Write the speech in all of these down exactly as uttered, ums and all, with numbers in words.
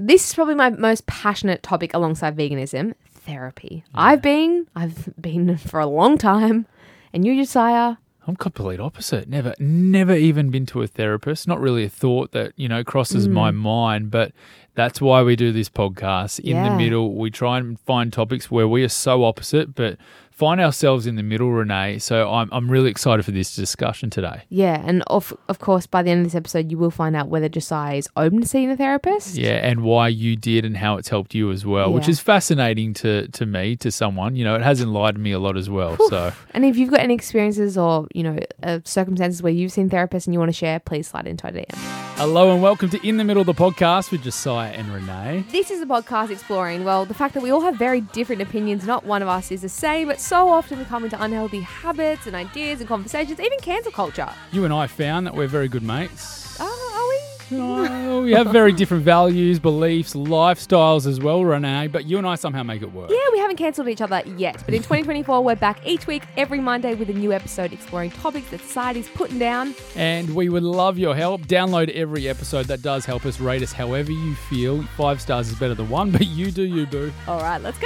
this is probably my most passionate topic alongside veganism, therapy. Yeah. I've been, I've been for a long time. And you, Josiah? I'm complete opposite. Never, never even been to a therapist. Not really a thought that, you know, crosses mm. my mind, but that's why we do this podcast. In yeah. the middle, we try and find topics where we are so opposite, but find ourselves in the middle, Renee. So I'm I'm really excited for this discussion today. Yeah, and of of course, by the end of this episode, you will find out whether Josiah is open to seeing a therapist. Yeah, and why you did and how it's helped you as well, yeah. which is fascinating to to me, to someone. You know, it has enlightened me a lot as well. Whew. So, and if you've got any experiences or, you know, uh, circumstances where you've seen therapists and you want to share, please slide into our D M. Hello and welcome to In the Middle, the podcast with Josiah and Renee. This is a podcast exploring, well, the fact that we all have very different opinions. Not one of us is the same, but so often we come into unhealthy habits and ideas and conversations, even cancel culture. You and I found that we're very good mates. Oh, are we? Oh, we have very different values, beliefs, lifestyles as well, Renee, but you and I somehow make it work. Yeah, we haven't cancelled each other yet, but in twenty twenty-four, we're back each week, every Monday, with a new episode exploring topics that society's putting down. And we would love your help. Download every episode. That does help us. Rate us however you feel. Five stars is better than one, but you do you, boo. All right, let's go.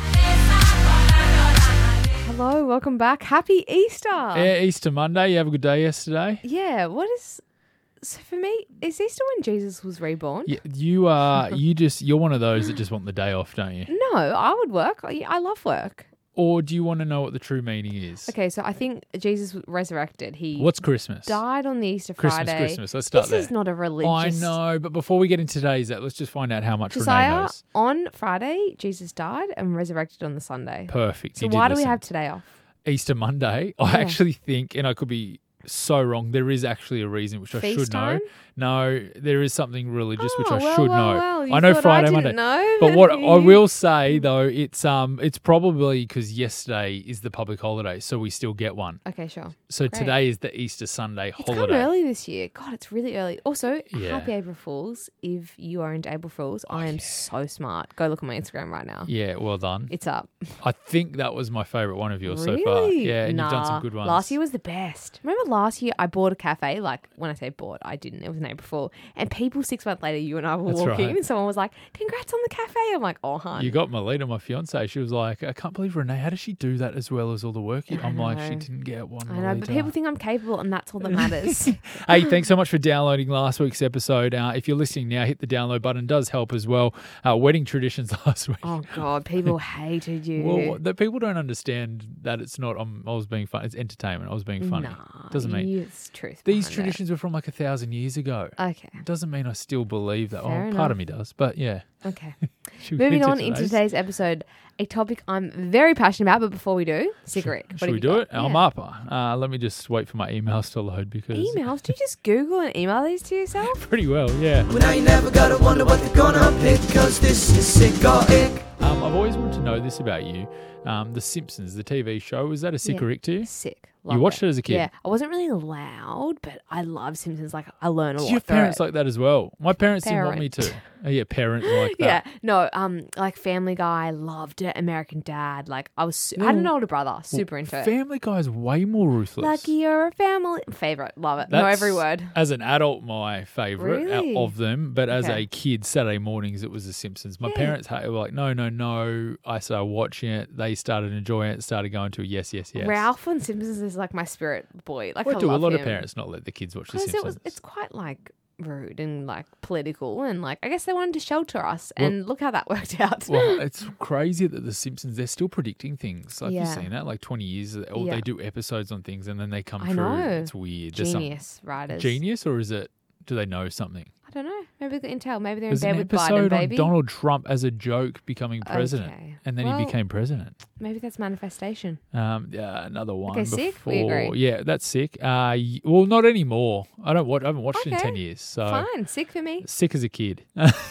Hello, welcome back. Happy Easter. Yeah, Easter Monday. You have a good day yesterday? Yeah, what is... So for me, is Easter when Jesus was reborn? Yeah, you are. You just. You're one of those that just want the day off, don't you? No, I would work. I, I love work. Or do you want to know what the true meaning is? Okay, so I think Jesus was resurrected. He What's Christmas? Died on the Easter Christmas, Friday. Christmas. Let's start this there. This is not a religious... I know, but before we get into today's, that, let's just find out how much Josiah, Renee knows. On Friday, Jesus died and resurrected on the Sunday. Perfect. So you why do listen. we have today off? Easter Monday. I yeah. actually think, and I could be so wrong, there is actually a reason which I Feast should time? know. No, there is something religious oh, which I well, should well, know. Well, you I know thought Friday, I didn't Monday. Know, but what you... I will say though, it's um, it's probably because yesterday is the public holiday, so we still get one. Okay, sure. So Great. Today is the Easter Sunday it's holiday. It's come early this year. God, it's really early. Also, yeah. happy April Fools. If you are into April Fools, oh, I am yeah. so smart. Go look at my Instagram right now. Yeah, well done. It's up. I think that was my favourite one of yours really? so far. Yeah, and nah, you've done some good ones. Last year was the best. Remember last year I bought a cafe, like when I say bought, I didn't. It was an April Fool. And people six months later, you and I were That's walking right. and someone was like, congrats on the cafe. I'm like, oh, hun. You got Melita, my fiance. She was like, I can't believe Renee, how does she do that as well as all the work? I I'm know. like, she didn't get one. I know, but people think I'm capable and that's all that matters. Hey, thanks so much for downloading last week's episode. Uh, if you're listening now, hit the download button. It does help as well. Uh, wedding traditions last week. Oh, God, people hated you. Well, the people don't understand that it's not, um, I was being funny. It's entertainment. I was being funny. Nah, doesn't mean. It's truth. These traditions it. were from like a thousand years ago. Okay. Doesn't mean I still believe that. Fair oh, enough. part of me does, but yeah. Okay. Moving on into today's episode, a topic I'm very passionate about, but before we do, Cigarette. Should, should we do got? it? Yeah. I'm up. Uh, let me just wait for my emails to load because... Emails? Do you just Google and email these to yourself? Pretty well, yeah. Well, now you never gotta wonder what they're gonna pick, cause this is Sick or Ick. Um, I've always wanted to know this about you. Um, The Simpsons, the T V show, was that a sick yeah. or ick to you? Sick. Love you watched it. it as a kid? Yeah. I wasn't really allowed, but I love Simpsons. Like, I learn a Did lot. you have parents it. like that as well? My parents Parent. didn't want me to. Oh, yeah, parents like that. Yeah. No, um, like Family Guy, loved it. American Dad. Like, I was, su- Well, I had an older brother, super well, into it. Family Guy is way more ruthless. Lucky you're a family. Favorite. Love it. That's, know every word. As an adult, my favourite Really? of them. But as Okay. a kid, Saturday mornings, it was The Simpsons. My Yeah. parents were like, no, no, no. I started watching it. They started enjoying it. Started going to a yes, yes, yes. Ralph on Simpsons is like my spirit boy. Like, What I do a love lot him. of parents not let the kids watch The Because Simpsons? it was, it's quite like rude and like political and like I guess they wanted to shelter us and Well- look how that worked out. Well, it's crazy that The Simpsons, they're still predicting things. Like, Yeah. you've seen that? Like twenty years, or Yeah. they do episodes on things and then they come I through. know. It's weird. There's some- Genius writers. Genius, or is it, do they know something? I don't know. Maybe they can tell. Maybe they're in There's bed an with Biden, episode on baby. Donald Trump as a joke becoming president. Okay. And then Well- he became president. Maybe that's manifestation. Um, yeah, another one. Okay, sick? before. We agree. Yeah, that's sick. Uh, y- well, not anymore. I don't watch. I haven't watched it in Okay. ten years. So Fine. Sick for me. sick as a kid.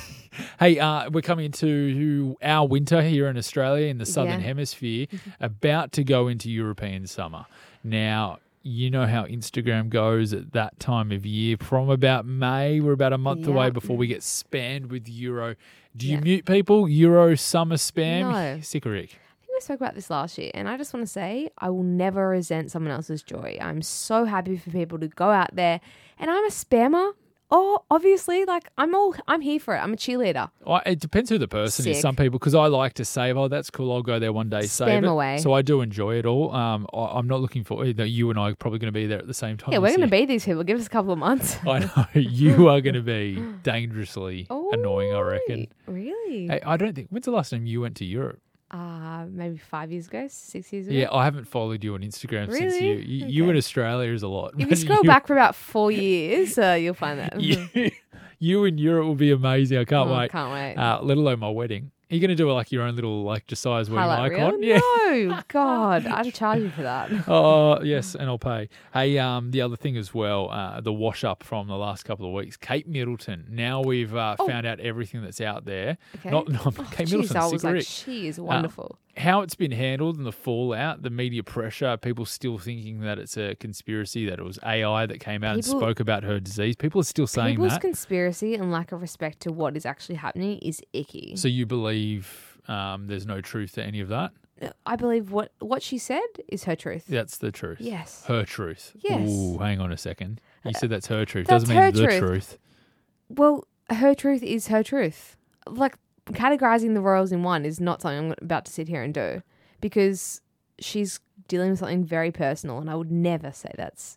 Hey, uh, we're coming into our winter here in Australia in the southern Yeah. hemisphere, about to go into European summer. Now, you know how Instagram goes at that time of year. From about May, we're about a month Yeah. away before we get spammed with Euro. Do you Yeah. mute people? Euro summer spam? No. Sick or ick? I think we spoke about this last year, and I just want to say I will never resent someone else's joy. I'm so happy for people to go out there, and I'm a spammer Oh, obviously, like I'm all I'm here for it. I'm a cheerleader. I, it depends who the person Sick. is. Some people, because I like to save. Oh, that's cool. I'll go there one day. Save Spam it. away. So I do enjoy it all. Um, I, I'm not looking for either. You and I are probably going to be there at the same time. Yeah, we're this going to year. be these people. Give us a couple of months. I know you are going to be dangerously annoying. I reckon. Really? Hey, I don't think. When's the last time you went to Europe? Uh, maybe five years ago, six years ago. Yeah, I haven't followed you on Instagram since Really? you. You, you Okay. in Australia is a lot. If you scroll back for about four years, uh, you'll find that. you, you in Europe will be amazing. I can't Oh, wait. Can't wait. Uh, let alone my wedding. Are you going to do like your own little like Josiah's wedding Highlight icon? reel? Yeah. No, God, I'd charge you for that. Oh yes, and I'll pay. Hey, um, the other thing as well, uh, the wash up from the last couple of weeks, Kate Middleton. Now we've uh, Oh. found out everything that's out there. Okay. Not, not Oh, Kate jeez, Middleton. I Sick was like, Rick. she is wonderful. How it's been handled and the fallout, the media pressure, people still thinking that it's a conspiracy, that it was A I that came out People- and spoke about her disease. People are still saying People's that. conspiracy and lack of respect to what is actually happening is icky. So you believe um, there's no truth to any of that? I believe what what she said is her truth. That's the truth. Yes. Her truth. Yes. Ooh, hang on a second. You said that's her truth. That's Doesn't mean her the truth. truth. Well, her truth is her truth. Like, categorizing the royals in one is not something I'm about to sit here and do because she's dealing with something very personal, and I would never say that's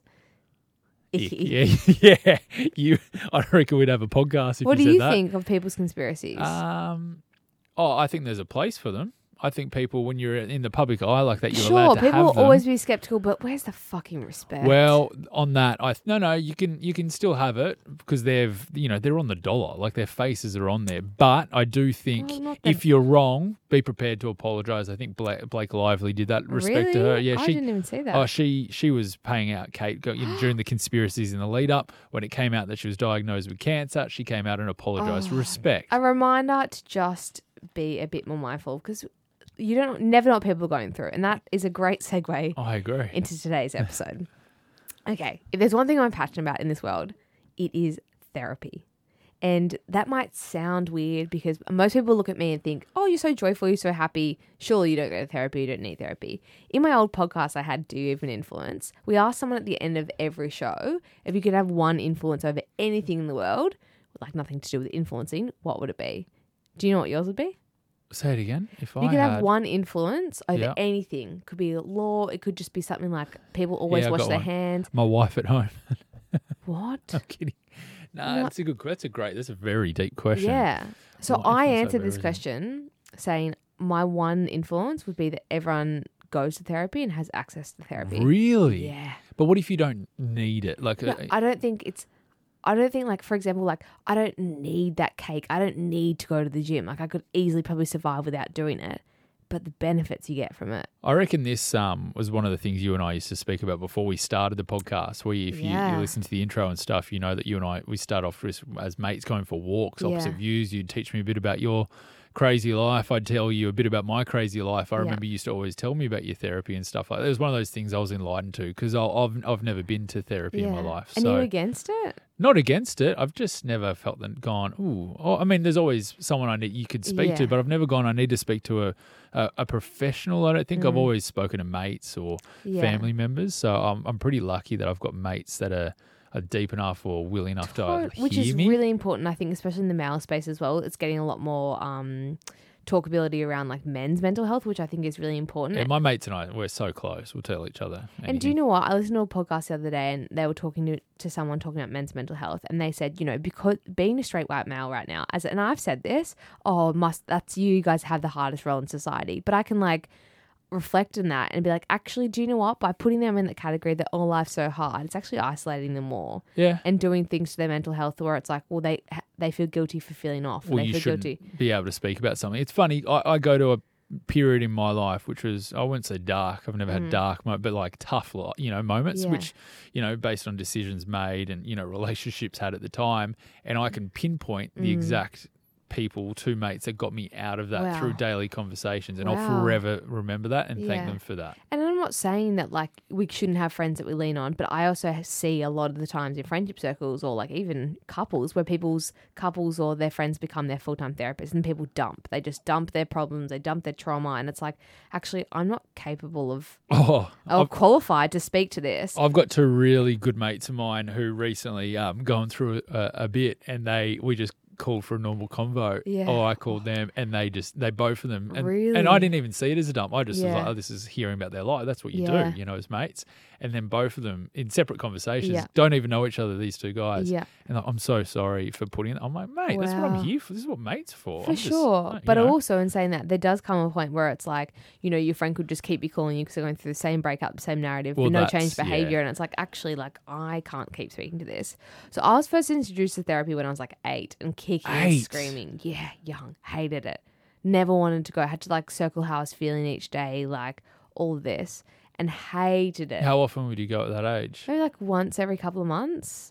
icky. Yeah, yeah. You, I reckon we'd have a podcast if What you do said you that. think of people's conspiracies? Um, oh, I think there's a place for them. I think people, when you're in the public eye like that, you're sure, allowed to people will have them. always be skeptical, but where's the fucking respect? Well, on that, I no, no, you can you can still have it because they've you know they're on the dollar, like their faces are on there. But I do think Well, not the- if you're wrong, be prepared to apologise. I think Blake, Blake Lively did that. Respect to her. Really? Yeah, I she. didn't even see that. Oh, she she was paying out Kate go- you know, during the conspiracies in the lead up. When it came out that she was diagnosed with cancer, she came out and apologised. Oh, Respect. A reminder to just be a bit more mindful because you don't never know what people are going through, and that is a great segue I agree. into today's episode. Okay, if there's one thing I'm passionate about in this world, it is therapy. And that might sound weird because most people look at me and think, oh, you're so joyful, you're so happy. Surely you don't go to therapy, you don't need therapy. In my old podcast I had, Do You Even Influence? We asked someone at the end of every show, if you could have one influence over anything in the world, like nothing to do with influencing, what would it be? Do you know what yours would be? Say it again. If You I could had, have one influence over Yeah. anything. Could be law. It could just be something like people always Yeah, I wash got their one. hands. my wife at home. What? I'm kidding. No, What? that's a good. That's a great. That's a very deep question. Yeah. So What I influence answered over this everything? question saying my one influence would be that everyone goes to therapy and has access to therapy. Really? Yeah. But what if you don't need it? Like, No, uh, I don't think it's. I don't think, like, for example, like, I don't need that cake. I don't need to go to the gym. Like, I could easily probably survive without doing it. But the benefits you get from it. I reckon this um, was one of the things you and I used to speak about before we started the podcast. Where if you, Yeah. you listen to the intro and stuff, you know that you and I we start off as, as mates going for walks, opposite Yeah. views. You'd teach me a bit about your crazy life. I'd tell you a bit about my crazy life. I Yeah. remember you used to always tell me about your therapy and stuff like that. It was one of those things I was enlightened to because I've I've never been to therapy in my life. And so you against it? not against it. I've just never felt that gone, ooh. Oh, I mean, there's always someone I need you could speak Yeah. to, but I've never gone, I need to speak to a, a, a professional. I don't think I've Mm. always spoken to mates or Yeah. family members. So I'm, I'm pretty lucky that I've got mates that are, are deep enough or willing enough to uh, Tot- Which hear is me. really important, I think, especially in the male space as well. It's getting a lot more um, talkability around like men's mental health, which I think is really important. Yeah, my mates and I, we're so close. We'll tell each other. And do you know what? I listened to a podcast the other day and they were talking to, to someone talking about men's mental health. And they said, you know, because being a straight white male right now, as and I've said this, oh, must that's you guys have the hardest role in society. But I can like reflect on that and be like, actually, do you know what? By putting them in the category that all life's so hard, it's actually isolating them more Yeah. and doing things to their mental health where it's like, well, they they feel guilty for feeling off. Well, they you feel shouldn't guilty. be able to speak about something. It's funny. I, I go to a period in my life which was, I wouldn't say dark. I've never had dark, mo- but like tough, lo- you know, moments, Mm. Yeah. which, you know, based on decisions made and, you know, relationships had at the time. And I can pinpoint the Mm. exact people, two mates that got me out of that Wow. through daily conversations, and Wow. I'll forever remember that and thank Yeah. them for that. And I'm not saying that like we shouldn't have friends that we lean on, but I also see a lot of the times in friendship circles or like even couples where people's couples or their friends become their full-time therapists and people dump. They just dump their problems, they dump their trauma, and it's like, actually, I'm not capable of Oh, or I've, qualified to speak to this. I've got two really good mates of mine who recently um gone through a, a bit, and they we just called for a normal convo. Yeah. Or I called them, and they just they both of them, and, Really? and I didn't even see it as a dump. I just Yeah. was like, oh, this is hearing about their life. That's what you Yeah. do, you know, as mates. And then both of them in separate conversations Yeah. don't even know each other. These two guys. Yeah. And like, I'm so sorry for putting it. I'm like, mate, that's what Wow. I'm here for. This is what mates are for. For I'm just- sure. you But know. also in saying that, there does come a point where it's like, you know, your friend could just keep you calling you because they're going through the same breakup, same narrative, Well, with no that's- change behavior. yeah. And it's like, actually, like, I can't keep speaking to this. So I was first introduced to therapy when I was like eight and kicking and Eight? screaming. Yeah, young. Hated it. Never wanted to go. I had to like circle how I was feeling each day, like all of this, and hated it. How often would you go at that age? Maybe like once every couple of months.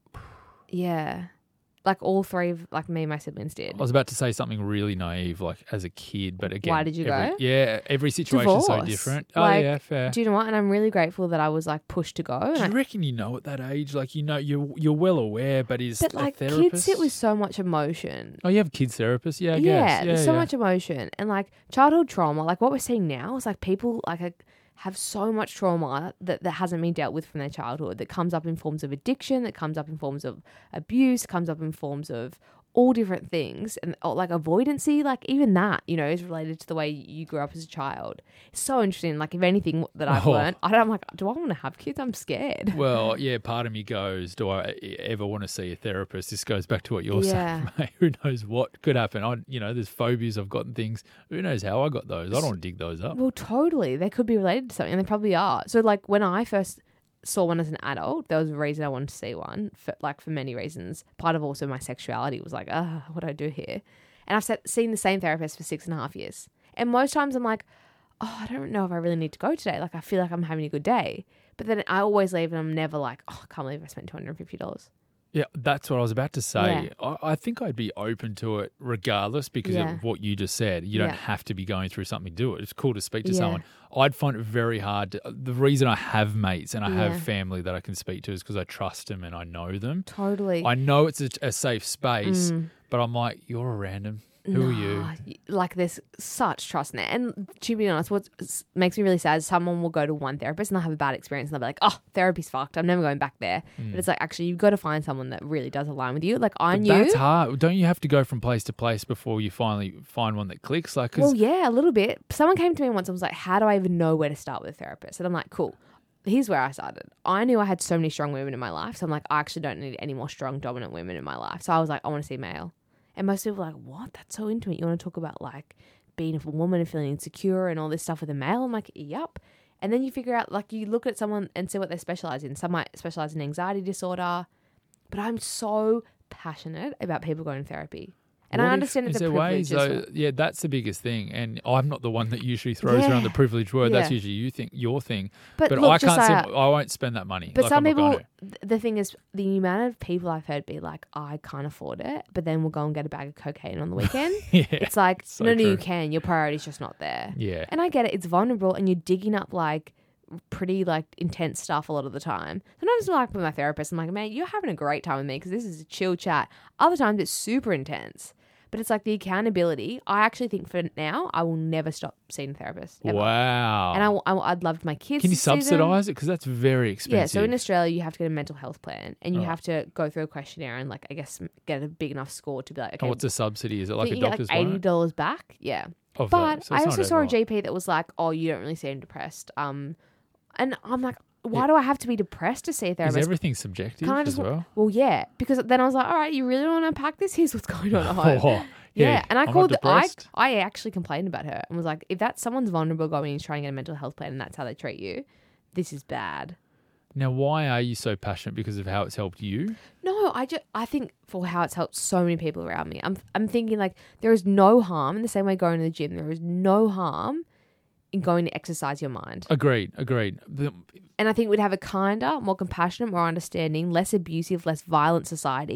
Yeah. Like all three of like me and my siblings did. I was about to say something really naive, like as a kid, but again, Why did you every, go? Yeah, every situation's so Divorce. different. Oh Like, yeah, fair. Do you know what? And I'm really grateful that I was like pushed to go. And Do I- you reckon you know at that age? Like you know, you're you're well aware, but is but a like therapist? kids sit with so much emotion. Oh, you have kids therapists, yeah, I yeah, guess. Yeah, there's so yeah. much emotion and like childhood trauma. Like what we're seeing now is like people like a, have so much trauma that, that hasn't been dealt with from their childhood that comes up in forms of addiction, that comes up in forms of abuse, comes up in forms of all different things and or like avoidancy, like even that, you know, is related to the way you grew up as a child. It's so interesting. Like if anything that I've Oh. learned, I don't, I'm like, do I want to have kids? I'm scared. Well, yeah, part of me goes, do I ever want to see a therapist? This goes back to what you're Yeah. saying, mate. Who knows what could happen? I, you know, there's phobias I've gotten things. Who knows how I got those? I don't want to dig those up. Well, totally. They could be related to something, and they probably are. So, like, when I first saw one as an adult, there was a reason I wanted to see one, for, like, for many reasons. Part of also my sexuality was like, ah, what do I do here? And I've se- seen the same therapist for six and a half years. And most times I'm like, oh, I don't know if I really need to go today. Like, I feel like I'm having a good day. But then I always leave and I'm never like, oh, I can't believe I spent two hundred fifty dollars. Yeah, that's what I was about to say. Yeah. I, I think I'd be open to it regardless because Yeah. of what you just said. You Yeah. don't have to be going through something to do it. It's cool to speak to Yeah. someone. I'd find it very hard. To, the reason I have mates and I Yeah. have family that I can speak to is because I trust them and I know them. Totally. I know it's a, a safe space, Mm. but I'm like, you're a random. Who are you? Nah, Like there's such trust in it. And to be honest, what makes me really sad is someone will go to one therapist and they'll have a bad experience and they'll be like, oh, therapy's fucked. I'm never going back there. But it's like, actually, you've got to find someone that really does align with you. Like I But knew. that's hard. Don't you have to go from place to place before you finally find one that clicks? Like, 'cause Well, yeah, a little bit. Someone came to me once and was like, how do I even know where to start with a therapist? And I'm like, cool. Here's where I started. I knew I had so many strong women in my life. So I'm like, I actually don't need any more strong, dominant women in my life. So I was like, I want to see male. And most people are like, what? That's so intimate. You want to talk about like being a woman and feeling insecure and all this stuff with a male? I'm like, yep. And then you figure out, like, you look at someone and see what they specialize in. Some might specialize in anxiety disorder. But I'm so passionate about people going to therapy. And What I if- understand it's is a there privilege. ways, as though, well. yeah, that's the biggest thing. And I'm not the one that usually throws Yeah. around the privilege word. That's Yeah. usually you think your thing. But, But look, I can't. Josiah, Sim- I won't spend that money. But Like, some I'm not people, going to. th- the thing is, the amount of people I've heard be like, I can't afford it, but then we'll go and get a bag of cocaine on the weekend. Yeah. It's like, So no, no, you true. can. Your priority's just not there. Yeah. And I get it. It's vulnerable and you're digging up like pretty like intense stuff a lot of the time. Sometimes I'm like with my therapist, I'm like, man, you're having a great time with me because this is a chill chat. Other times it's super intense. But it's like the accountability. I actually think for now, I will never stop seeing a therapist. Ever. Wow. And I, I, I'd love my kids Can you to see them. subsidise it? Because that's very expensive. Yeah, so in Australia, you have to get a mental health plan and you Right. have to go through a questionnaire and, like, I guess, get a big enough score to be like, okay, Oh, what's a subsidy? Is it I like think a you get doctor's like eighty one? dollars back. Yeah. Of But that. So I it's also not saw a overall. G P that was like, oh, you don't really seem depressed. Um, And I'm like, why do I have to be depressed to see a Is therapist? everything subjective Can I as just, well? well, yeah, because then I was like, all right, you really want to unpack this? Here's what's going on at home. Oh, Yeah, yeah, and I I'm not called. The, I depressed. I actually complained about her and was like, if that's someone's vulnerable going and trying to get a mental health plan and that's how they treat you, this is bad. Now, why are you so passionate? Because of how it's helped you? No, I just I think for how it's helped so many people around me. I'm I'm thinking like there is no harm in the same way going to the gym. There is no harm in going to exercise your mind. Agreed, agreed. The- And I think we'd have a kinder, more compassionate, more understanding, less abusive, less violent society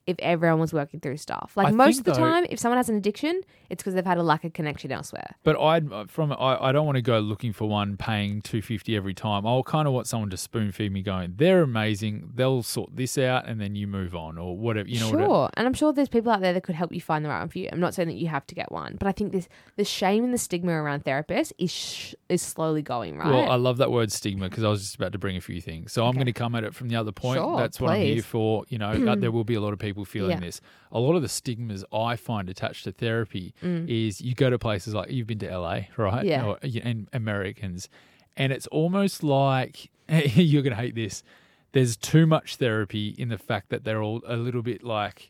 if everyone was working through stuff. Like I most think, of the though- time, if someone has an addiction, it's because they've had a lack of connection elsewhere. But I from I, I don't want to go looking for one paying two fifty every time. I'll kind of want someone to spoon feed me, going, they're amazing. They'll sort this out, and then you move on or whatever. You know, sure, whatever. and I'm sure there's people out there that could help you find the right one for you. I'm not saying that you have to get one, but I think this the shame and the stigma around therapists is sh- is slowly going right. Well, I love that word stigma because I was just about to bring a few things. So I'm Okay. going to come at it from the other point. Sure, That's what I'm here please. for. You know, uh, there will be a lot of people feeling Yeah. this. A lot of the stigmas I find attached to therapy is you go to places like you've been to L A, right? Mm. Yeah. Or, and Americans, and it's almost like you're going to hate this. There's too much therapy in the fact that they're all a little bit like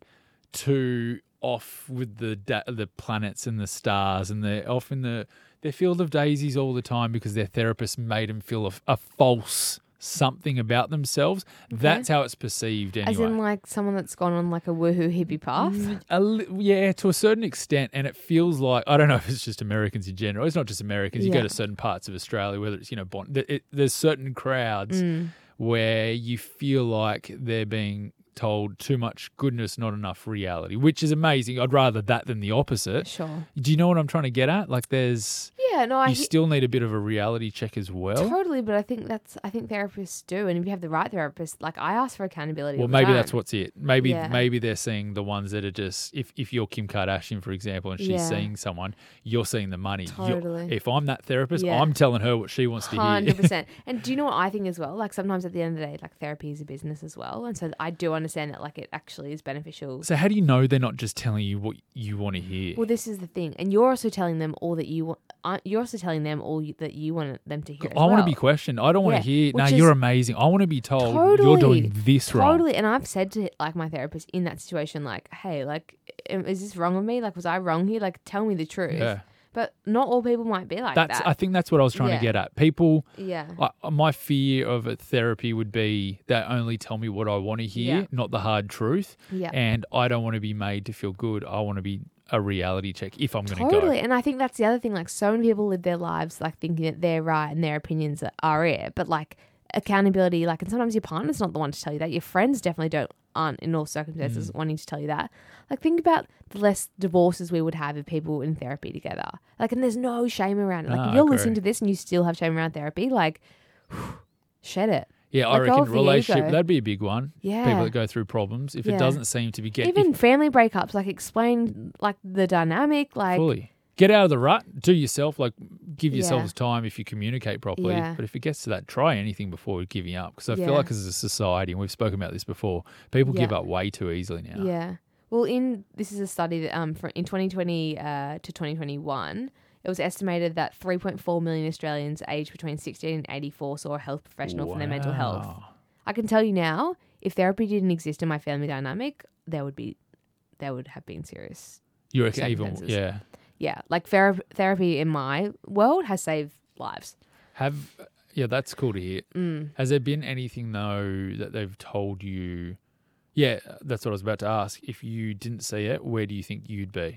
too off with the da- the planets and the stars, and they're off in the their field of daisies all the time because their therapist made them feel a, a false something about themselves. That's how it's perceived anyway. As in, like someone that's gone on like a woohoo hippie path. A li- yeah, to a certain extent, and it feels like I don't know if it's just Americans in general. It's not just Americans. You Yeah. go to certain parts of Australia, whether it's you know, Bond, it, it, there's certain crowds Mm. where you feel like they're being told too much goodness, not enough reality, which is amazing. I'd rather that than the opposite. Sure. Do you know what I'm trying to get at? Like, there's Yeah. No, I you he- still need a bit of a reality check as well. totally. But I think that's I think therapists do, and if you have the right therapist, like I ask for accountability. Well, all the maybe time. that's what's it. Maybe Yeah. maybe they're seeing the ones that are just if, if you're Kim Kardashian, for example, and she's Yeah. seeing someone, you're seeing the money. You're- Totally. if I'm that therapist, Yeah. I'm telling her what she wants to Hundred hear. percent. And do you know what I think as well? Like sometimes at the end of the day, like therapy is a business as well, and so I do understand that like it actually is beneficial. So how do you know they're not just telling you what you want to hear? Well, this is the thing, and you're also telling them all that you want. Uh, you're also telling them all you, that you want them to hear. As I want to well. be questioned. I don't want Yeah, to hear, no, which you're is- amazing. I want to be told Totally. you're doing this wrong. Totally, and I've said to like my therapist in that situation, like, "Hey, like, am- is this wrong with me? Like, was I wrong here? Like, tell me the truth." Yeah. But not all people might be like That's. that. I think that's what I was trying Yeah. to get at. People, yeah. I, my fear of a therapy would be they only tell me what I want to hear, Yeah. not the hard truth. Yeah. And I don't want to be made to feel good. I want to be a reality check if I'm going to Totally. go. And I think that's the other thing. Like, so many people live their lives like thinking that they're right and their opinions are it. But like accountability, like, and sometimes your partner's not the one to tell you that. Your friends definitely don't aren't in all circumstances Mm. wanting to tell you that. Like, think about the less divorces we would have if people were in therapy together. Like, and there's no shame around it. Like, No, if I you're agree. listening to this and you still have shame around therapy, like, shed it. Yeah, I Let go reckon of the relationship, ego. that'd be a big one. Yeah. People that go through problems. If Yeah. it doesn't seem to be getting Even family breakups, like, explain like the dynamic, like, fully. Get out of the rut. Do yourself, like, give Yeah. yourselves time if you communicate properly. Yeah. But if it gets to that, try anything before giving up. Because I Yeah. feel like as a society, and we've spoken about this before, people give Yeah. up way too easily now. Yeah. Well, in this is a study that um for, in twenty twenty uh, to twenty twenty-one, it was estimated that three point four million Australians aged between sixteen and eighty-four saw a health professional for their mental health. Wow. I can tell you now, if therapy didn't exist in my family dynamic, there would be there would have been serious. You reckon even, Circumstances. yeah. Yeah, like thera- therapy in my world has saved lives. Have, yeah, that's cool to hear. Mm. Has there been anything, though, that they've told you? Yeah, that's what I was about to ask. If you didn't see it, where do you think you'd be?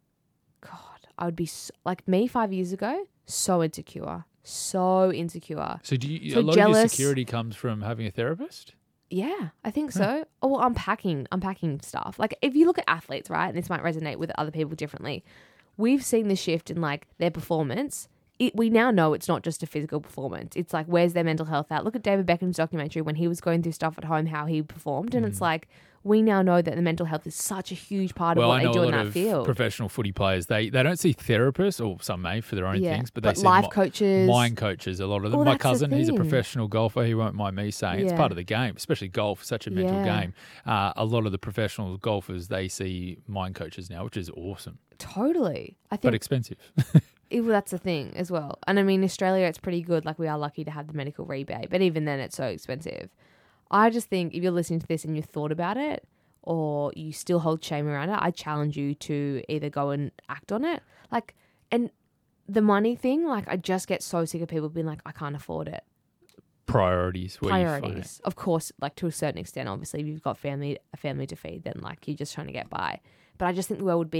God, I would be so, like me five years ago, so insecure, so insecure. So do you, So a lot of your jealous. security comes from having a therapist? Yeah, I think so. Oh, well, unpacking, unpacking stuff. Like if you look at athletes, right, and this might resonate with other people differently. We've seen the shift in like their performance. It, we now know it's not just a physical performance. It's like, where's their mental health at? Look at David Beckham's documentary when he was going through stuff at home, how he performed. And Mm. it's like, we now know that the mental health is such a huge part Well, of what I know they do a in lot that of field. professional footy players. They they don't see therapists, or some may for their own Yeah, things, but they but see life mi- coaches. mind coaches. A lot of them. Well, My that's the cousin, he's a thing. professional golfer. He won't mind me saying it's Yeah. part of the game, especially golf. Such a mental Yeah. game. Uh, a lot of the professional golfers they see mind coaches now, which is awesome, Totally. I but think expensive. it- well, that's the thing as well. And I mean, Australia, it's pretty good. Like we are lucky to have the medical rebate, but even then, it's so expensive. I just think if you're listening to this and you thought about it, or you still hold shame around it, I challenge you to either go and act on it. Like, and the money thing, like I just get so sick of people being like, I can't afford it. Priorities. Where You find it. Priorities, of course, like to a certain extent. Obviously, if you've got family, a family to feed, then like you're just trying to get by. But I just think the world would be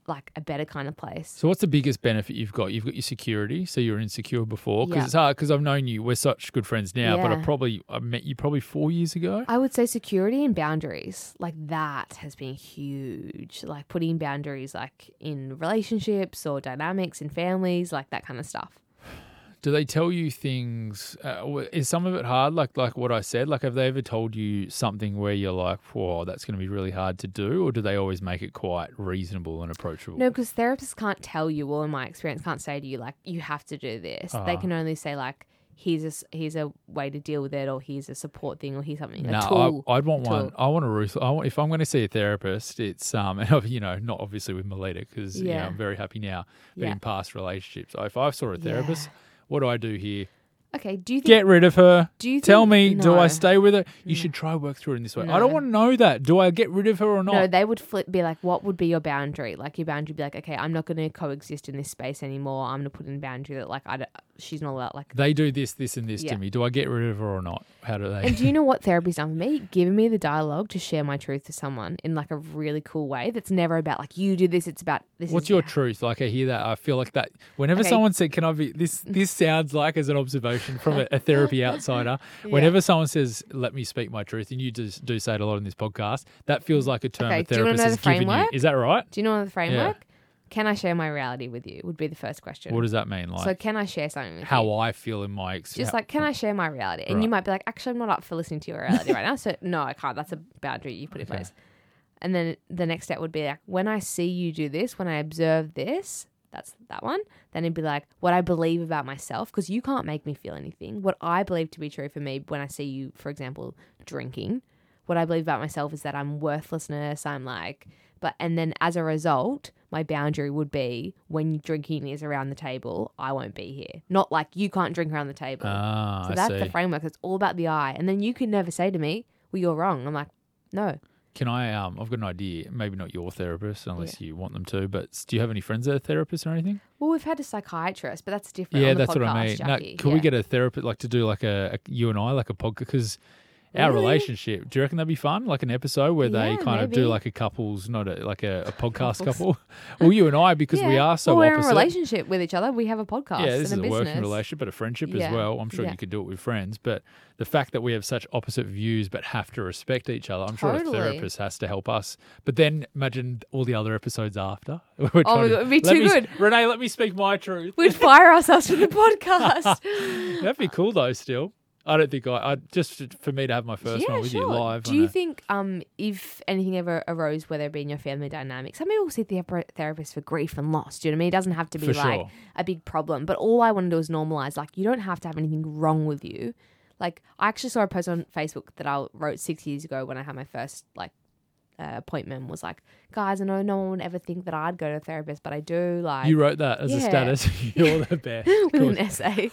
like a better kind of place. So what's the biggest benefit you've got? You've got your security, so you were insecure before. Because Yeah. it's hard, because I've known you. We're such good friends now, but I Yeah. probably I met you probably four years ago. I would say security and boundaries, like that has been huge. Like putting boundaries like in relationships or dynamics in families, like that kind of stuff. Do they tell you things? Uh, w- is some of it hard? Like like what I said. Like have they ever told you something where you're like, "Whoa, that's going to be really hard to do," or do they always make it quite reasonable and approachable? No, because therapists can't tell you, well, in my experience, can't say to you, like, you have to do this. They Uh-huh. can only say, like, here's a, s- here's a way to deal with it, or here's a support thing, or here's something, No, a tool. I, I'd want a one. tool. I want a ruth. I want, if I'm going to see a therapist, it's um, and you know, not obviously with Melita because you know, Yeah. I'm very happy now, but Yeah. in past relationships, so if I saw a therapist, Yeah. what do I do here? Okay, do you think... Get rid of her. do you Tell think- me, do I no. stay with her? You should try work through it in this way. I don't No. want to know that. Do I get rid of her or not? No, they would flip, be like, what would be your boundary? Like, your boundary would be like, okay, I'm not going to coexist in this space anymore. I'm going to put in a boundary that, like, I don't, she's not allowed, like... They do this, this, and this Yeah. to me. Do I get rid of her or not? How do they? And do you know what therapy's done for me? Giving me the dialogue to share my truth to someone in, like, a really cool way that's never about, like, you do this, it's about this. What's is your truth? Like I hear that, I feel like that. Whenever Okay. someone said, "Can I be this?" This sounds like as an observation from a, a therapy outsider. Yeah. Whenever someone says, "Let me speak my truth," and you just do say it a lot in this podcast, that feels like a term Okay, a do you wanna therapist know has the given you. framework? Is that right? Do you know the framework? Can I share my reality with you? Would be the first question. What does that mean? Like so can I share something with you? how I feel in my ex- Just how- like, can I share my reality? And you Right. might be like, actually, I'm not up for listening to your reality right now. So no, I can't. That's a boundary you put in Okay. place. And then the next step would be like, when I see you do this, when I observe this, that's that one. Then it'd be like what I believe about myself, because you can't make me feel anything. What I believe to be true for me when I see you, for example, drinking, what I believe about myself is that I'm worthlessness. I'm like, but, and then as a result, my boundary would be when drinking is around the table, I won't be here. Not like you can't drink around the table. Ah, so I that's see. the framework. It's all about the I. And then you can never say to me, well, you're wrong. I'm like, no. Can I? Um, I've got an idea. Maybe not your therapist, unless you want them to. But do you have any friends that are therapists or anything? Well, we've had a psychiatrist, but that's different. Yeah, on the that's what I podcast, mean. Now, Jackie. could yeah. we get a therapist, like to do like a, a you and I, like a podcast? Because our Really? relationship, do you reckon that'd be fun? Like an episode where they Yeah, kind of do maybe. like a couples, not a like a, a podcast Couples. couple. Well, you and I, because we Yeah. are so well, we're opposite. in a relationship with each other. We have a podcast. Yeah, this is and a a working business. relationship, but a friendship as Yeah, well. I'm sure yeah. you could do it with friends, but the fact that we have such opposite views but have to respect each other, I'm sure a Totally. therapist has to help us. But then imagine all the other episodes after. We're Oh trying my to- God, it'd be let too me- good. Renee, let me speak my truth. We'd fire ourselves from the podcast. That'd be cool though. Still, I don't think I. I just for me to have my first yeah, one with sure. you live. Do on you a- think um, if anything ever arose, whether it be in your family dynamic, some people see the thera- therapist for grief and loss. Do you know what I mean? It doesn't have to be For like sure. a big problem. But all I want to do is normalize. Like, you don't have to have anything wrong with you. Like, I actually saw a post on Facebook that I wrote six years ago when I had my first like uh, appointment. Was like, guys, I know no one would ever think that I'd go to a therapist, but I do. Like, You wrote that as a Yeah. status. You're the best. with Cool. an essay.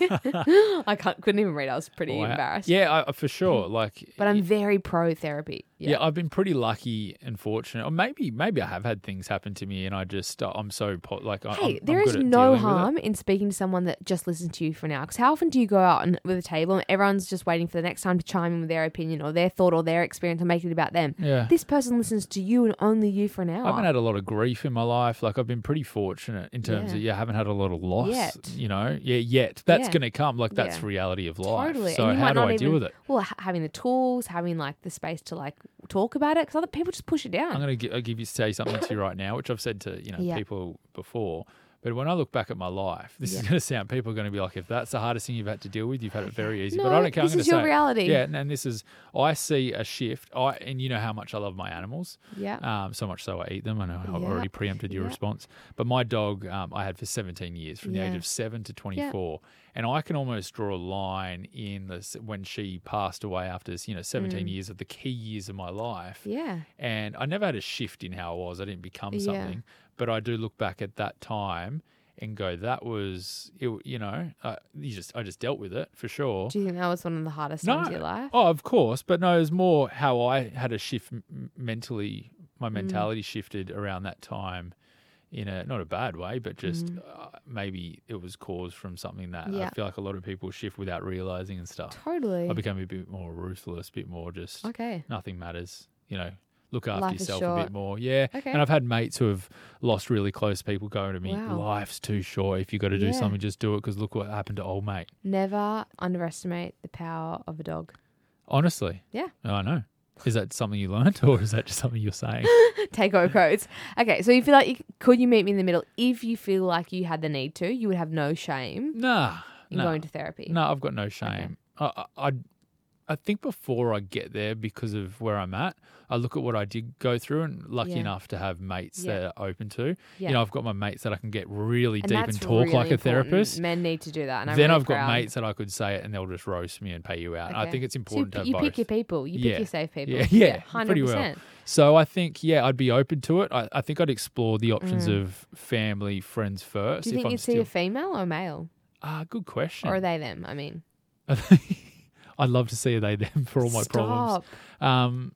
I can't, couldn't even read. I was pretty Wow. embarrassed. Yeah, I, for sure. Like, But I'm very pro therapy. yeah. I've been pretty lucky and fortunate, or maybe maybe I have had things happen to me, and I just uh, I'm so po- like I- Hey, I'm, there I'm is good at no dealing with it. harm in speaking to someone that just listens to you for now. Because how often do you go out and, with a table and everyone's just waiting for the next time to chime in with their opinion or their thought or their experience and make it about them? Yeah. This person listens to you and only you for an hour. I haven't had a lot of grief in my life. Like I've been pretty fortunate in terms Yeah. of yeah, I haven't had a lot of loss. Yet. You know, yeah, yet that's Yeah. going to come. Like that's Yeah. reality of life. Totally. So And you how might do not I deal even- with it? Well, ha- having the tools, having like the space to like talk about it, because other people just push it down. I'm going to give you say something to you right now, which I've said to you know Yeah. people before. But when I look back at my life, this is Yeah. going to sound. People are going to be like, if that's the hardest thing you've had to deal with, you've had it very easy. No, but I don't care. this I'm going is to your say, reality. Yeah, and, and this is. I see a shift. I and you know how much I love my animals. Yeah. Um, so much so I eat them. I know I've Yeah. already preempted your Yeah. response. But my dog, um, I had for seventeen years, from the age Yeah. of seven to twenty-four, and I can almost draw a line in this when she passed away after you know seventeen Mm. years of the key years of my life. Yeah. And I never had a shift in how I was. I didn't become Yeah. something, but I do look back at that time and go, that was, it, you know, uh, you just I just dealt with it for sure. Do you think that was one of the hardest times of your life? Oh, of course, but no, it was more how I had a shift m- mentally. My Mm. mentality shifted around that time, in a not a bad way, but just uh, maybe it was caused from something that Mm. Yeah. I feel like a lot of people shift without realizing and stuff. Totally. I became a bit more ruthless, a bit more just Okay. nothing matters, you know. look after Life is yourself a short. bit more. Yeah. Okay. And I've had mates who have lost really close people going to me, Wow. life's too short. If you got to do Yeah. something, just do it because look what happened to old mate. Never underestimate the power of a dog. Honestly. Yeah. I know. Is that something you learned or is that just something you're saying? Take over quotes. Okay, so you feel like you, could you meet me in the middle? If you feel like you had the need to, you would have no shame Nah. in nah. going to therapy. No, I've got no shame. I, I, I I think before I get there, because of where I'm at, I look at what I did go through and lucky Yeah. enough to have mates Yeah. that are open to. Yeah. You know, I've got my mates that I can get really And deep that's and talk really like a important. therapist. Men need to do that. And I'm Then really I've got proud. mates that I could say it and they'll just roast me and pay you out. I Okay. think it's So you, important p- to have you both. pick your people. You pick Yeah. your safe people. Yeah, yeah, one pretty hundred well. percent. So I think, yeah, I'd be open to it. I, I think I'd explore the options Mm. of family, friends first. Do you if think I'm you'd see still... a female or male? Ah, good question. Or are they them? I mean. I'd love to see they them for all my problems. Stop. Um,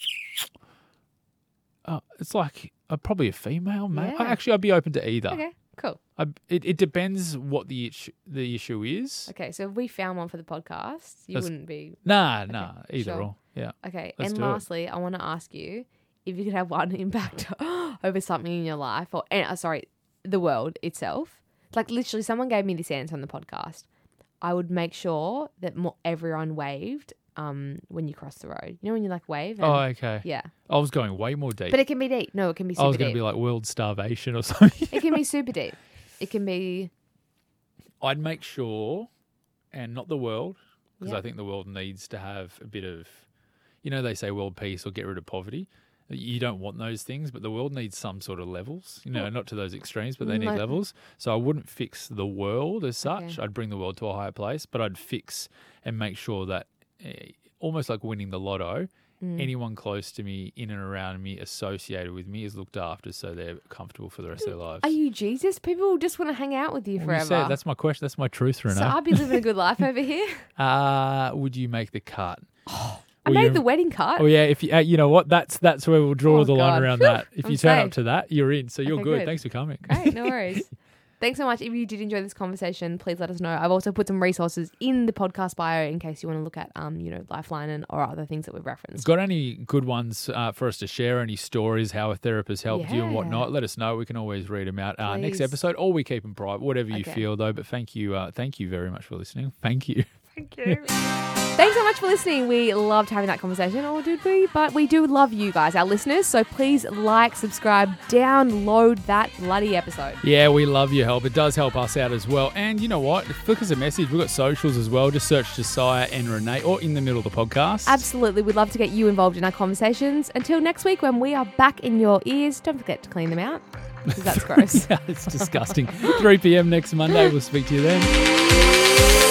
uh, it's like uh, probably a female, mate. Yeah. Actually, I'd be open to either. Okay, cool. I, it, it depends what the issue, the issue is. Okay, so if we found one for the podcast, you That's- wouldn't be... Nah, nah, either sure. or. Yeah. Okay, Let's and do it. lastly, I want to ask you if you could have one impact over something in your life, or uh, sorry, the world itself. Like literally, someone gave me this answer on the podcast. I would make sure that more, everyone waved um, when you cross the road. You know when you like wave? And, Oh, okay. yeah. I was going way more deep. But it can be deep. No, it can be super I was going deep. to be like world starvation or something. It can be super deep. It can be... I'd make sure, and not the world, because Yeah. I think the world needs to have a bit of, you know, they say world peace or get rid of poverty. You don't want those things, but the world needs some sort of levels, you know, Well, not to those extremes, but they need no- levels. So I wouldn't fix the world as such. Okay. I'd bring the world to a higher place, but I'd fix and make sure that eh, almost like winning the lotto, Mm. anyone close to me, in and around me, associated with me is looked after so they're comfortable for the rest of their lives. Are you Jesus? People just want to hang out with you Well, forever. you said, that's my question. That's my truth, Renee. so I'd be living a good life over here. Uh, would you make the cut? I Will made you- the wedding cut. Oh yeah, if you uh, you know what, that's that's where we'll draw Oh, the line God. around Phew, that. If I'm you turn up safe. to that, you're in. So you're Okay, good. good. Thanks for coming. Great, no worries. Thanks so much. If you did enjoy this conversation, please let us know. I've also put some resources in the podcast bio in case you want to look at, um, you know, Lifeline and or other things that we've referenced. Got any good ones uh, for us to share? Any stories, how a therapist helped you and Yeah. whatnot? Let us know. We can always read them out uh, next Please. episode, or we keep them private, whatever you Okay. feel though. But thank you, uh, thank you very much for listening. Thank you. Thank you. Thanks so much for listening. We loved having that conversation, or did we? But we do love you guys, our listeners. So please like, subscribe, download that bloody episode. Yeah, we love your help. It does help us out as well. And you know what? Flick us a message. We've got socials as well. Just search Josiah and Renee, or in the middle of the podcast. Absolutely. We'd love to get you involved in our conversations. Until next week when we are back in your ears, don't forget to clean them out because that's gross. Yeah, it's disgusting. three p.m. next Monday. We'll speak to you then.